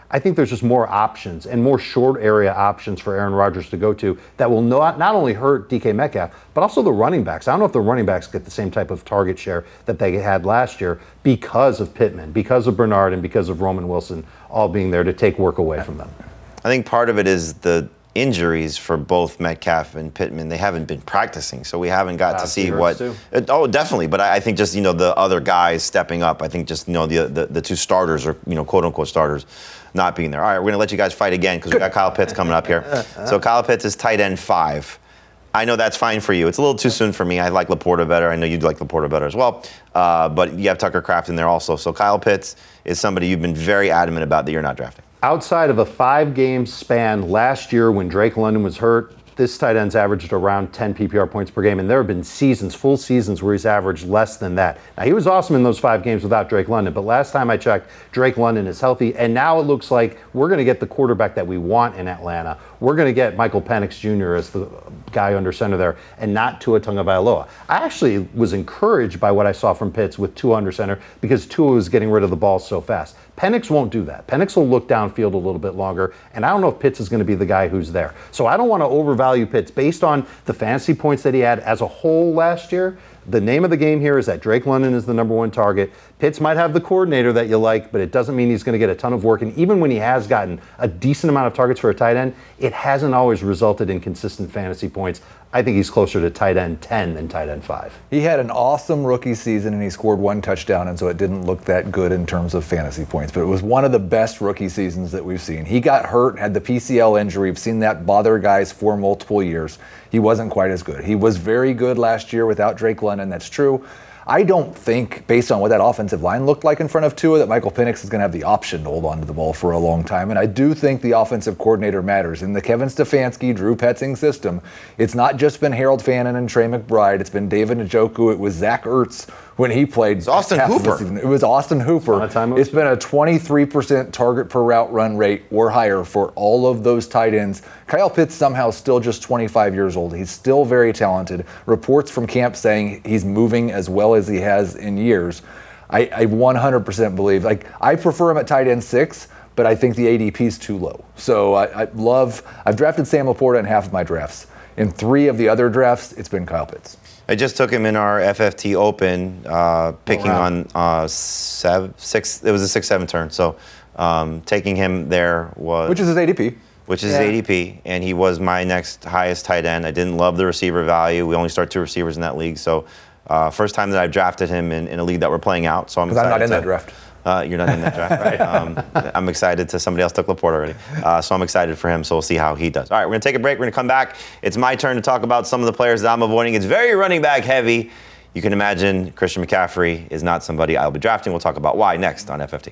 I think there's just more options and more short area options for Aaron Rodgers to go to that will not, not only hurt D K Metcalf, but also the running backs. I don't know if the running backs get the same type of target share that they had last year because of Pittman, because of Bernard, and because of Roman Wilson all being there to take work away from them. I think part of it is the injuries for both Metcalf and Pittman. They haven't been practicing, so we haven't got uh, to see what. It, oh, definitely. But I, I think just you know the other guys stepping up. I think just you know the, the the two starters or you know quote unquote starters not being there. All right, we're gonna let you guys fight again because we got Kyle Pitts coming up here. So Kyle Pitts is tight end five. I know that's fine for you. It's a little too soon for me. I like Laporta better. I know you'd like Laporta better as well. Uh, but you have Tucker Kraft in there also. So Kyle Pitts is somebody you've been very adamant about that you're not drafting. Outside of a five-game span last year when Drake London was hurt, this tight end's averaged around ten P P R points per game, and there have been seasons, full seasons, where he's averaged less than that. Now, he was awesome in those five games without Drake London, but last time I checked, Drake London is healthy, and now it looks like we're going to get the quarterback that we want in Atlanta. We're going to get Michael Penix Junior as the guy under center there, and not Tua Tagovailoa. I actually was encouraged by what I saw from Pitts with Tua under center because Tua was getting rid of the ball so fast. Penix won't do that. Penix will look downfield a little bit longer, and I don't know if Pitts is going to be the guy who's there. So I don't want to overvalue Pitts based on the fantasy points that he had as a whole last year. The name of the game here is that Drake London is the number one target. Pitts might have the coordinator that you like, but it doesn't mean he's going to get a ton of work. And even when he has gotten a decent amount of targets for a tight end, it hasn't always resulted in consistent fantasy points. I think he's closer to tight end ten than tight end five. He had an awesome rookie season and he scored one touchdown, and so it didn't look that good in terms of fantasy points. But it was one of the best rookie seasons that we've seen. He got hurt, had the P C L injury. We've seen that bother guys for multiple years. He wasn't quite as good. He was very good last year without Drake London, that's true. I don't think, based on what that offensive line looked like in front of Tua, that Michael Penix is going to have the option to hold on to the ball for a long time. And I do think the offensive coordinator matters. In the Kevin Stefanski, Drew Petzing system, it's not just been Harold Fannin and Trey McBride. It's been David Njoku. It was Zach Ertz when he played. It's Austin Hooper. It was Austin Hooper. It's been a twenty-three percent target per route run rate or higher for all of those tight ends. Kyle Pitts somehow still just twenty-five years old. He's still very talented. Reports from camp saying he's moving as well as he has in years. I, I one hundred percent believe. Like, I prefer him at tight end six, but I think the A D P is too low. So I, I love, I've drafted Sam Laporta in half of my drafts. In three of the other drafts, it's been Kyle Pitts. I just took him in our F F T Open, uh, picking oh, wow. on uh, seven, six. It was a six, seven turn. So um, taking him there was, which is his A D P, which is yeah. his A D P, and he was my next highest tight end. I didn't love the receiver value. We only start two receivers in that league, so uh, first time that I've drafted him in, in a league that we're playing out. So I'm excited. I'm not in to, that draft. Uh, you're not in that draft, right? Um, I'm excited to somebody else took Laporta already. Uh, so I'm excited for him, so we'll see how he does. All right, we're going to take a break. We're going to come back. It's my turn to talk about some of the players that I'm avoiding. It's very running back heavy. You can imagine Christian McCaffrey is not somebody I'll be drafting. We'll talk about why next on F F T.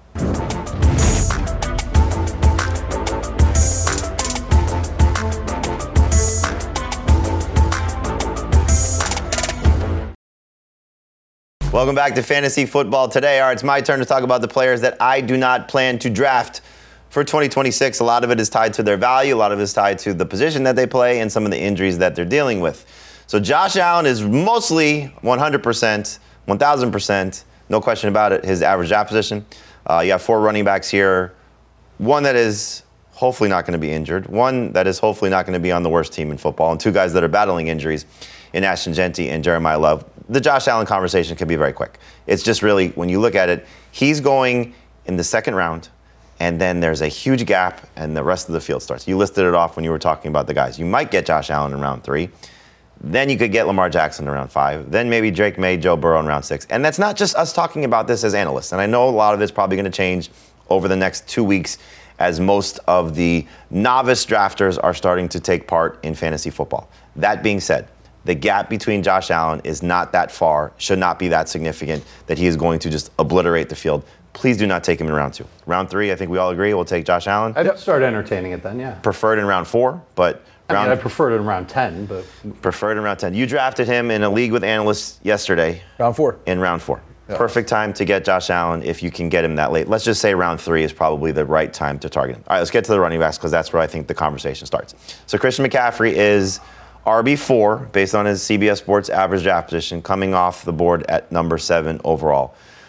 Welcome back to Fantasy Football Today. All right, it's my turn to talk about the players that I do not plan to draft for twenty twenty-six. A lot of it is tied to their value. A lot of it is tied to the position that they play and some of the injuries that they're dealing with. So Josh Allen is mostly one hundred percent, one thousand percent, no question about it, his average draft position. Uh, you have four running backs here. One that is hopefully not going to be injured. One that is hopefully not going to be on the worst team in football. And two guys that are battling injuries in Ashton Jeanty and Jeremiah Love. The Josh Allen conversation can be very quick. It's just really, when you look at it, he's going in the second round, and then there's a huge gap, and the rest of the field starts. You listed it off when you were talking about the guys. You might get Josh Allen in round three. Then you could get Lamar Jackson in round five. Then maybe Drake May, Joe Burrow in round six. And that's not just us talking about this as analysts. And I know a lot of it's probably going to change over the next two weeks as most of the novice drafters are starting to take part in fantasy football. That being said, the gap between Josh Allen is not that far, should not be that significant that he is going to just obliterate the field. Please do not take him in round two. Round three, I think we all agree, we'll take Josh Allen. I'd start entertaining it then, yeah. Preferred in round four, but round, I mean, I preferred it in round ten, but preferred in round ten. You drafted him in a league with analysts yesterday. Round four. In round four. Yeah. Perfect time to get Josh Allen if you can get him that late. Let's just say round three is probably the right time to target him. All right, let's get to the running backs because that's where I think the conversation starts. So Christian McCaffrey is R B four based on his C B S Sports average draft position, coming off the board at number seven overall.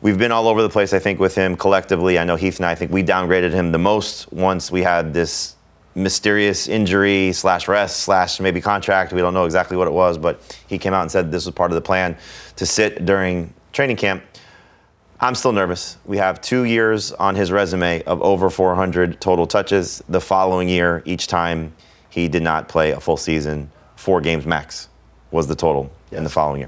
we've been all over the place, I think, with him collectively. I know Heath and I, I think we downgraded him the most once we had this mysterious injury slash rest slash maybe contract. We don't know exactly what it was, but he came out and said this was part of the plan to sit during training camp. I'm still nervous. We have two years on his resume of over four hundred total touches. The following year, each time he did not play a full season, four games max was the total yes. in the following year.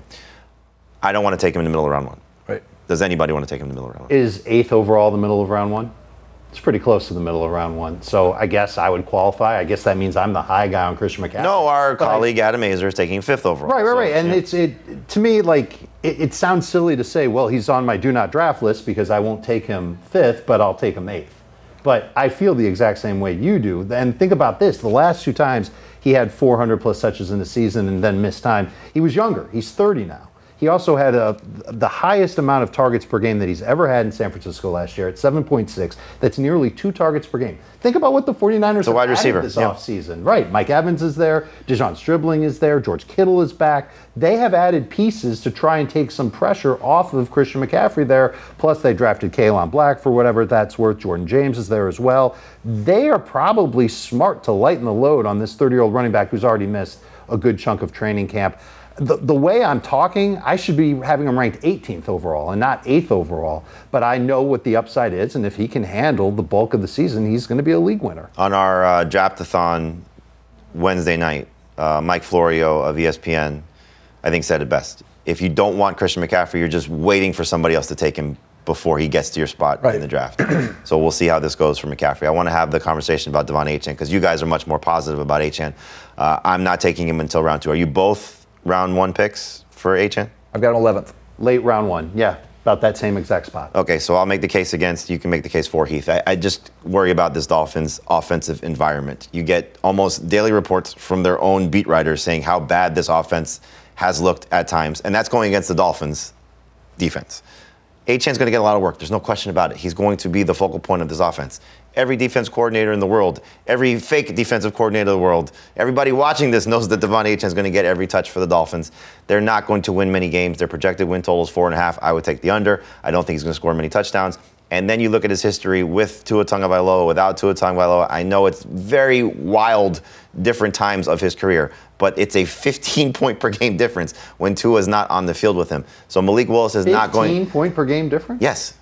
I don't want to take him in the middle of round one. Right. Does anybody want to take him in the middle of round one? Is eighth overall the middle of round one? It's pretty close to the middle of round one. So I guess I would qualify. I guess that means I'm the high guy on Christian McCaffrey. No, our but colleague I, Adam Azer is taking fifth overall. Right, right, so, right. And yeah. it's it to me like it, it sounds silly to say, well, he's on my do not draft list because I won't take him fifth, but I'll take him eighth. But I feel the exact same way you do. And think about this: the last two times he had four hundred plus touches in the season and then missed time, he was younger. He's thirty now. He also had a, the highest amount of targets per game that he's ever had in San Francisco last year at seven point six. That's nearly two targets per game. Think about what the 49ers have wide added receiver. this Yeah. offseason. Right, Mike Evans is there, DeJon Stribling is there, George Kittle is back. They have added pieces to try and take some pressure off of Christian McCaffrey there. Plus they drafted Kaylan Black for whatever that's worth. Jordan James is there as well. They are probably smart to lighten the load on this thirty-year-old running back who's already missed a good chunk of training camp. The, the way I'm talking, I should be having him ranked eighteenth overall and not eighth overall. But I know what the upside is, and if he can handle the bulk of the season, he's going to be a league winner. On our uh, Draftathon Wednesday night, uh, Mike Florio of E S P N, I think, said it best. If you don't want Christian McCaffrey, you're just waiting for somebody else to take him before he gets to your spot right. in the draft. So we'll see how this goes for McCaffrey. I want to have the conversation about Devon Achane because you guys are much more positive about Achane. Uh, I'm not taking him until round two. Are you both round one picks for Achane? I've got an eleventh. Late round one, yeah, about that same exact spot. Okay, so I'll make the case against, you can make the case for Heath. I, I just worry about this Dolphins offensive environment. You get almost daily reports from their own beat writers saying how bad this offense has looked at times, and that's going against the Dolphins defense. Achane's going to get a lot of work. There's no question about it. He's going to be the focal point of this offense. Every defense coordinator in the world, every fake defensive coordinator in the world, everybody watching this knows that Devon Achane is going to get every touch for the Dolphins. They're not going to win many games. Their projected win total is four and a half. I would take the under. I don't think he's going to score many touchdowns. And then you look at his history with Tua Tagovailoa, without Tua Tagovailoa. I know it's very wild, different times of his career, but it's a fifteen point per game difference when Tua is not on the field with him. So Malik Willis is not going. fifteen point per game difference? Yes.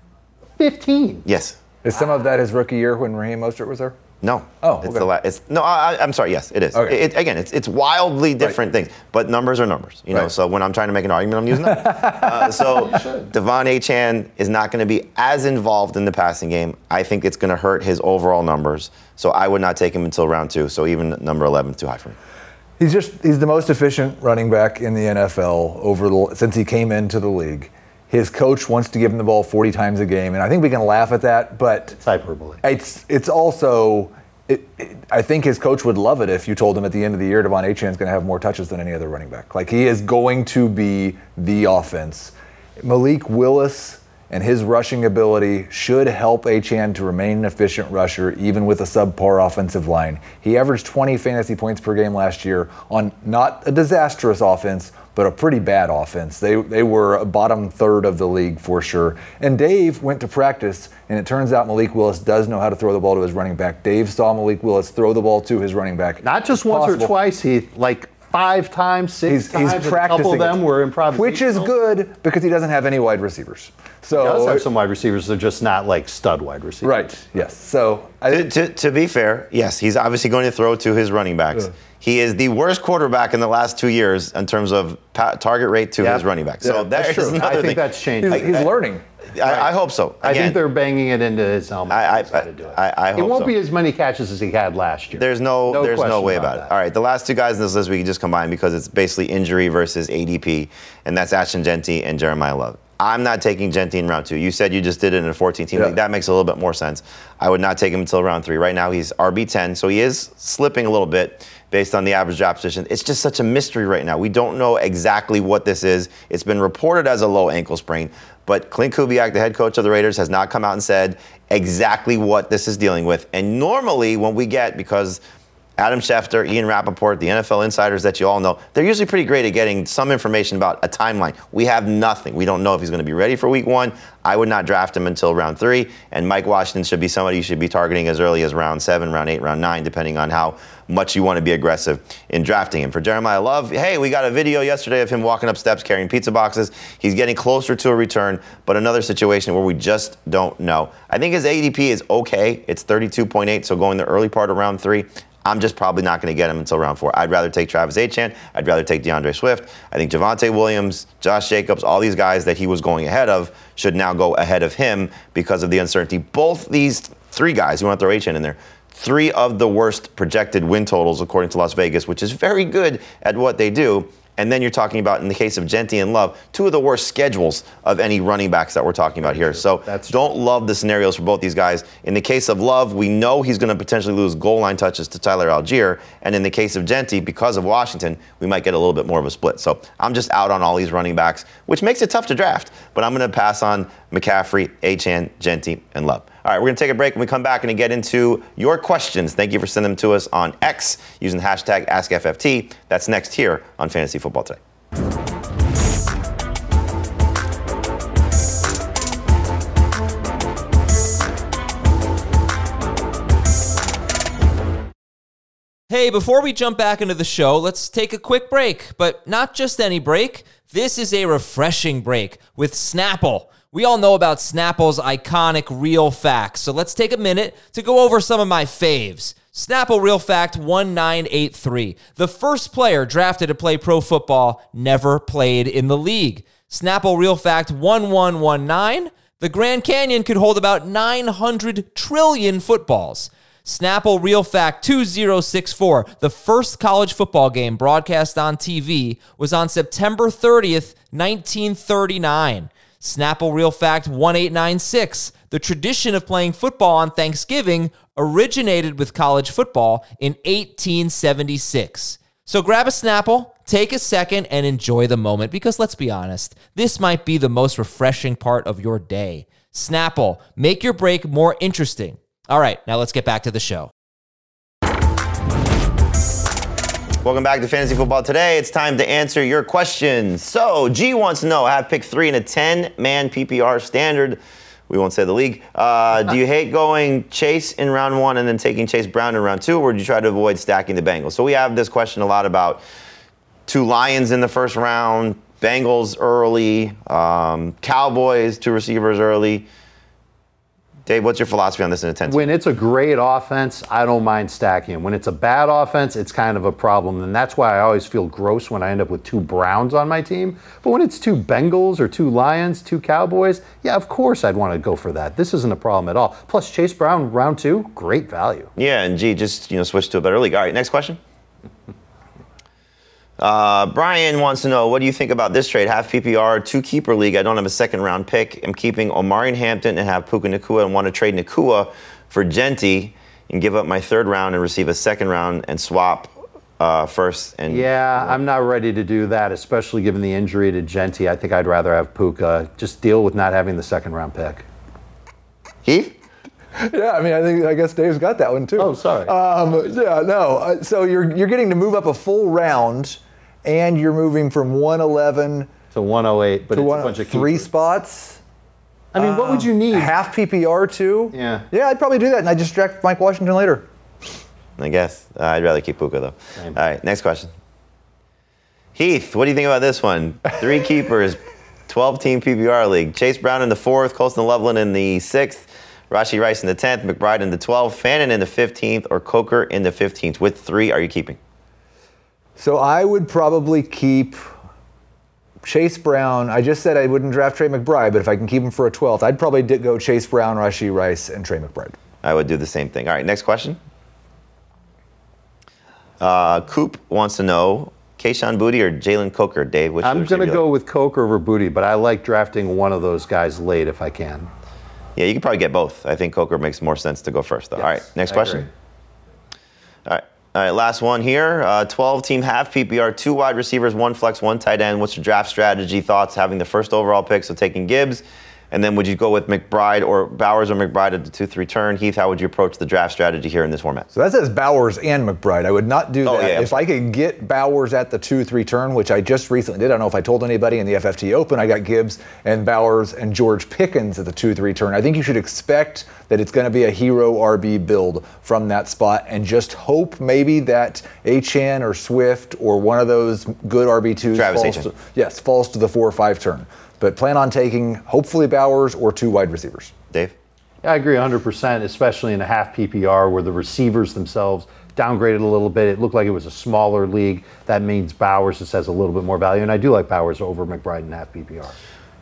fifteen? Yes. Is some of that his rookie year when Raheem Mostert was there? No. Oh, it's okay. the la- it's no. I, I'm sorry. Yes, it is. Okay. It, again, it's it's wildly different Right. things, but numbers are numbers. You know. Right. So when I'm trying to make an argument, I'm using them. uh, so Devon Achane is not going to be as involved in the passing game. I think it's going to hurt his overall numbers. So I would not take him until round two. So even number eleven is too high for me. He's just he's the most efficient running back in the N F L over the, since he came into the league. His coach wants to give him the ball forty times a game, and I think we can laugh at that, but It's hyperbole. it's it's also it, it, I think his coach would love it if you told him at the end of the year Devon Achane is going to have more touches than any other running back. Like, he is going to be the offense. Malik Willis and his rushing ability should help Achane to remain an efficient rusher, even with a subpar offensive line. He averaged twenty fantasy points per game last year on not a disastrous offense, but a pretty bad offense. They they were a bottom third of the league for sure. And Dave went to practice, and it turns out Malik Willis does know how to throw the ball to his running back. Dave saw Malik Willis throw the ball to his running back. Not just once Possible. or twice, he like five times, six He's, times. he's and a practicing couple of them it, were improvisational. which is good because he doesn't have any wide receivers. So He does have some wide receivers. They're just not like stud wide receivers. right, yes. So I, To, to, to be fair, yes, he's obviously going to throw to his running backs. Yeah. He is the worst quarterback in the last two years in terms of pa- target rate to Yeah. his running back. So Yeah, that's that is true. another I think thing. that's changed. he's, he's I- learning. I, I hope so. I Again, think they're banging it into his helmet. I- I- That's how to do it. I- I it hope won't so. be as many catches as he had last year. There's no, there's no question way about, it. that. All right, the last two guys in this list we can just combine because it's basically injury versus A D P, and that's Ashton Genty and Jeremiah Love. I'm not taking Genty in round two. You said you just did it in a fourteen-team Yeah. league. That makes a little bit more sense. I would not take him until round three. Right now he's R B ten, so he is slipping a little bit based on the average draft position. It's just such a mystery right now. We don't know exactly what this is. It's been reported as a low ankle sprain, but Clint Kubiak, the head coach of the Raiders, has not come out and said exactly what this is dealing with. And normally when we get, because Adam Schefter, Ian Rappaport, the N F L insiders that you all know, they're usually pretty great at getting some information about a timeline. We have nothing. We don't know if he's going to be ready for week one. I would not draft him until round three. And Mike Washington should be somebody you should be targeting as early as round seven, round eight, round nine, depending on how much you want to be aggressive in drafting him. For Jeremiah Love, hey, we got a video yesterday of him walking up steps carrying pizza boxes. He's getting closer to a return, but another situation where we just don't know. I think his A D P is okay. It's thirty-two point eight, so going the early part of round three. I'm just probably not going to get him until round four. I'd rather take Travis Etienne. I'd rather take DeAndre Swift. I think Javonte Williams, Josh Jacobs, all these guys that he was going ahead of should now go ahead of him because of the uncertainty. Both these three guys, you want to throw Etienne in there, three of the worst projected win totals according to Las Vegas, which is very good at what they do. And then you're talking about, in the case of Genty and Love, two of the worst schedules of any running backs that we're talking about here. So That's don't love the scenarios for both these guys. In the case of Love, we know he's going to potentially lose goal line touches to Tyler Algier. And in the case of Genty, because of Washington, we might get a little bit more of a split. So I'm just out on all these running backs, which makes it tough to draft. But I'm going to pass on McCaffrey, Achane, Genty, and Love. All right, we're going to take a break. When we come back and get into your questions, thank you for sending them to us on X using the hashtag Ask F F T. That's next here on Fantasy Football Today. Hey, before we jump back into the show, let's take a quick break. But not just any break. This is a refreshing break with Snapple. We all know about Snapple's iconic Real Facts, so let's take a minute to go over some of my faves. Snapple Real Fact one nine eight three. The first player drafted to play pro football never played in the league. Snapple Real Fact one one one nine. The Grand Canyon could hold about nine hundred trillion footballs. Snapple Real Fact two zero six four. The first college football game broadcast on T V was on September thirtieth, nineteen thirty-nine. Snapple Real Fact one eight nine six. The tradition of playing football on Thanksgiving originated with college football in eighteen seventy-six. So grab a Snapple, take a second, and enjoy the moment, because let's be honest, this might be the most refreshing part of your day. Snapple, make your break more interesting. All right, now let's get back to the show. Welcome back to Fantasy Football Today. It's time to answer your questions. So, G wants to know, I have pick three in a ten-man P P R standard. We won't say the league. Uh, do you hate going Chase in round one and then taking Chase Brown in round two, or do you try to avoid stacking the Bengals? So we have this question a lot about two Lions in the first round, Bengals early, um, Cowboys, two receivers early. Dave, what's your philosophy on this in a ten? When it's a great offense, I don't mind stacking. When it's a bad offense, it's kind of a problem. And that's why I always feel gross when I end up with two Browns on my team. But when it's two Bengals or two Lions, two Cowboys, yeah, of course I'd want to go for that. This isn't a problem at all. Plus, Chase Brown, round two, great value. Yeah, and G, just you know, switch to a better league. All right, next question. Uh, Brian wants to know, what do you think about this trade? Half P P R, two keeper league. I don't have a second round pick. I'm keeping Omarion Hampton and have Puka Nacua, and want to trade Nacua for Genty and give up my third round and receive a second round and swap uh, first. And yeah, I'm not ready to do that, especially given the injury to Genty. I think I'd rather have Puka. Just deal with not having the second round pick. Heath? Yeah, I mean, I think I guess Dave's got that one too. Oh, sorry. Um, yeah, no. Uh, so you're you're getting to move up a full round, and you're moving from one eleven to one oh eight, but to it's one, a bunch of three keepers. spots. I mean, what would you need? Half P P R too. Yeah. Yeah, I'd probably do that, and I just draft Mike Washington later. I guess. Uh, I'd rather keep Puka, though. Same. All right, next question. Heath, what do you think about this one? Three keepers, twelve-team P P R league. Chase Brown in the fourth, Colston Loveland in the sixth, Rashee Rice in the tenth, McBride in the twelfth, Fannin in the fifteenth, or Coker in the fifteenth. With three, are you keeping? So I would probably keep Chase Brown. I just said I wouldn't draft Trey McBride, but if I can keep him for a twelfth, I'd probably go Chase Brown, Rashee Rice, and Trey McBride. I would do the same thing. All right, next question. Uh, Coop wants to know, Kayshon Boutte or Jalen Coker? Dave, which I'm going to go like? with Coker over Boutte, but I like drafting one of those guys late if I can. Yeah, you could probably get both. I think Coker makes more sense to go first, though. Yes, All right, next I question. agree. All right. All right, last one here. Uh, twelve-team half P P R, two wide receivers, one flex, one tight end. What's your draft strategy? Thoughts having the first overall pick, so taking Gibbs, And then would you go with McBride or Bowers or McBride at the two three turn? Heath, how would you approach the draft strategy here in this format? So that says Bowers and McBride. I would not do Oh, that. yeah. If I could get Bowers at the two three turn, which I just recently did, I don't know if I told anybody in the F F T Open, I got Gibbs and Bowers and George Pickens at the two three turn. I think you should expect that it's going to be a hero R B build from that spot, and just hope maybe that Achane or Swift or one of those good R B twos Travis falls Achane. to, yes, falls to the four or five turn. But plan on taking hopefully Bowers or two wide receivers. Dave? Yeah, I agree one hundred percent, especially in a half P P R where the receivers themselves downgraded a little bit. It looked like it was a smaller league. That means Bowers just has a little bit more value, and I do like Bowers over McBride in half P P R.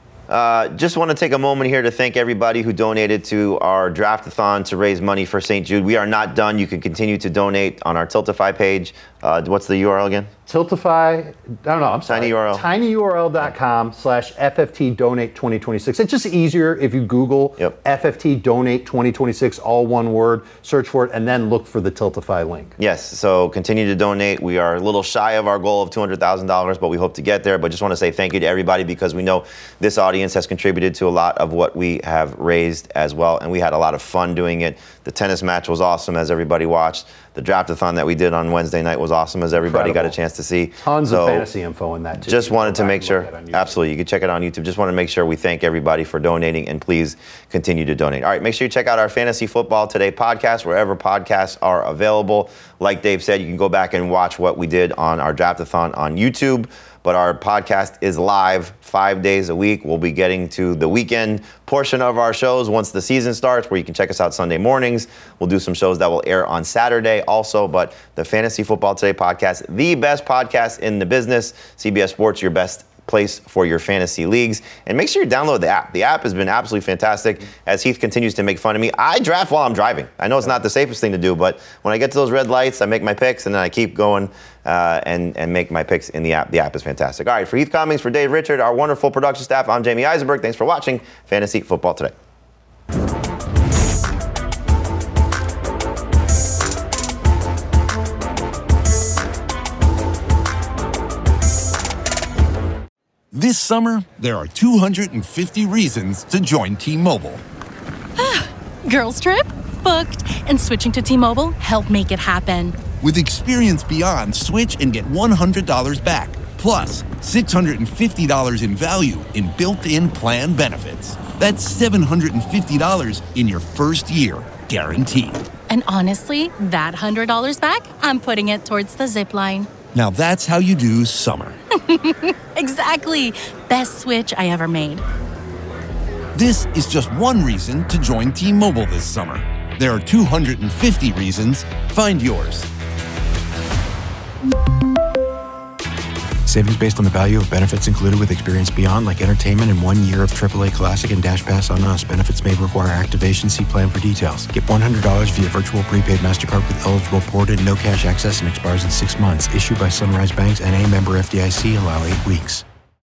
Uh, just want to take a moment here to thank everybody who donated to our draft-a-thon to raise money for Saint Jude. We are not done. You can continue to donate on our Tiltify page. Uh, what's the U R L again? Tiltify, I don't know, I'm sorry. Tiny U R L. tinyurl.com slash FFT donate 2026. It's just easier if you Google Yep. F F T donate twenty twenty-six, all one word, search for it, and then look for the Tiltify link. Yes, so continue to donate. We are a little shy of our goal of two hundred thousand dollars, but we hope to get there. But just want to say thank you to everybody because we know this audience has contributed to a lot of what we have raised as well. And we had a lot of fun doing it. The tennis match was awesome as everybody watched. The draft-a-thon that we did on Wednesday night was awesome as everybody Incredible. got a chance to see. Tons So, of fantasy info in that, too. Just You can wanted go to back make and look sure, at it on YouTube. absolutely, you can check it on YouTube. Just want to make sure we thank everybody for donating, and please continue to donate. All right, make sure you check out our Fantasy Football Today podcast, wherever podcasts are available. Like Dave said, you can go back and watch what we did on our draft-a-thon on YouTube, but our podcast is live five days a week. We'll be getting to the weekend portion of our shows once the season starts, where you can check us out Sunday mornings. We'll do some shows that will air on Saturday also, but the Fantasy Football Today podcast, the best podcast in the business. C B S Sports, your best place for your fantasy leagues. And make sure you download the app. The app has been absolutely fantastic. As Heath continues to make fun of me, I draft while I'm driving. I know it's not the safest thing to do, but when I get to those red lights, I make my picks, and then I keep going uh, and, and make my picks in the app. The app is fantastic. All right, for Heath Cummings, for Dave Richard, our wonderful production staff, I'm Jamie Eisenberg. Thanks for watching Fantasy Football Today. This summer, there are two hundred fifty reasons to join T-Mobile. Girls trip? Booked. And switching to T-Mobile helped make it happen. With Experience Beyond, switch and get one hundred dollars back. Plus, six hundred fifty dollars in value in built-in plan benefits. That's seven hundred fifty dollars in your first year, guaranteed. And honestly, that one hundred dollars back, I'm putting it towards the zip line. Now that's how you do summer. Exactly. Best switch I ever made. This is just one reason to join T-Mobile this summer. There are two hundred fifty reasons. Find yours. Savings based on the value of benefits included with Experience Beyond, like entertainment and one year of triple A Classic and Dash Pass on us. Benefits may require activation. See plan for details. Get one hundred dollars via virtual prepaid MasterCard with eligible ported, no cash access, and expires in six months. Issued by Sunrise Banks, N A member F D I C. Allow eight weeks.